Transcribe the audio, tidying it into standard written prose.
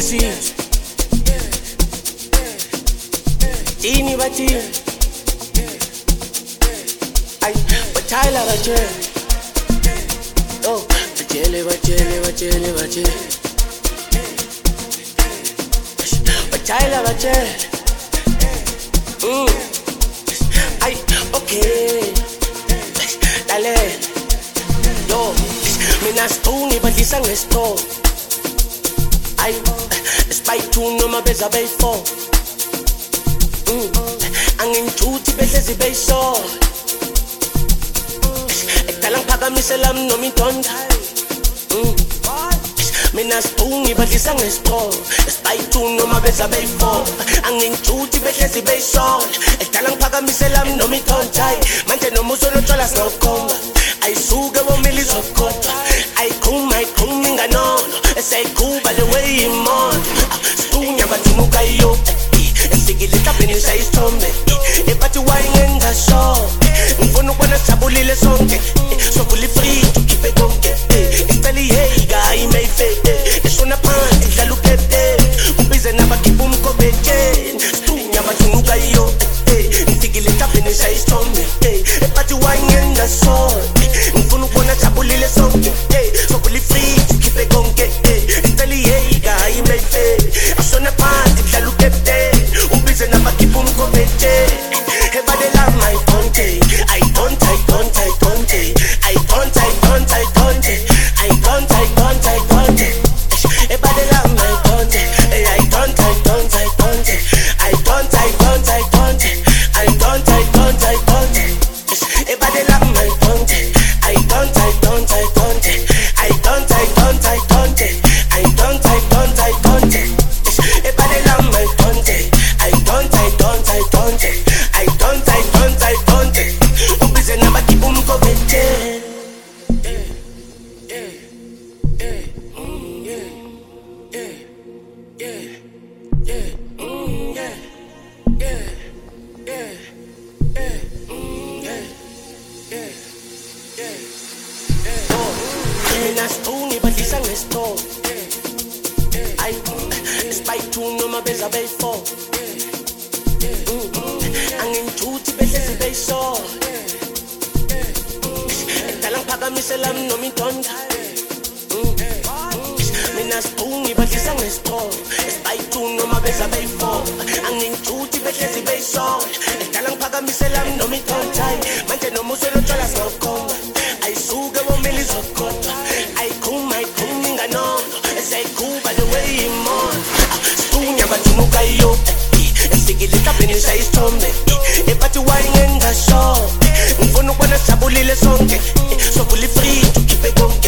kusizwe ini bathini ay bathayela batshele oh batshele bathayela batshele ay okay dale yo mina stone badlisa ngesitolo ay spayithu noma beza bay4 anginthuthi behlezi bayisho ekudala ngiphakamisela noma intonga mina stone badlisa ngesitolo spayithu noma beza bay4 anginthuthi behlezi bayisho ekudala ngiphakamisela noma intonga manje noma usonotshwala sinokhomba ayisuke bomili zokodwa ayikhuma inganono esayikuba le way imoto stunya bathunuka yo esikile tabini sayisithombe ebathi wayengenza so ngifuna ukubona sijabulile sonke sokuli free to keep it konke isicela iheyga ayimeyifete esona phansi dlala ukete ubize nabakhipha umkobetsheni stunya bathunuka yo ngifikile tabini sayisithombe ebathi wayengenza so ngifuna ukubona sijabulile sonke sokuli free to keep it konke isicela iheyga ayimeyifete esona phansi dlala ukete ubize nabakhipha umkobetsheni everybody love my conte I don't everybody love my conte I don't everybody love my conte I don't everybody love my conte ubize nabakhipha umkobetsheni mina stone badlisa ngesitolo ay spayithu noma beza bay4 anginthuthi behlezi bayisho ekudala ngiphakamisela noma intonga mina stone badlisa ngesitolo spayithu noma beza bay4 anginthuthi behlezi bayisho ekudala ngiphakamisela noma intonga manje noma usolotshwala sinokhomba ayisuke bomili zokodwa ayikhuma inganono esayikuba le way imoto stunya bathunuka yo esikile tabini sayisithombe ebathi wayengenza so ngifuna ukubona sijabulile sonke sokuli free to keep it konke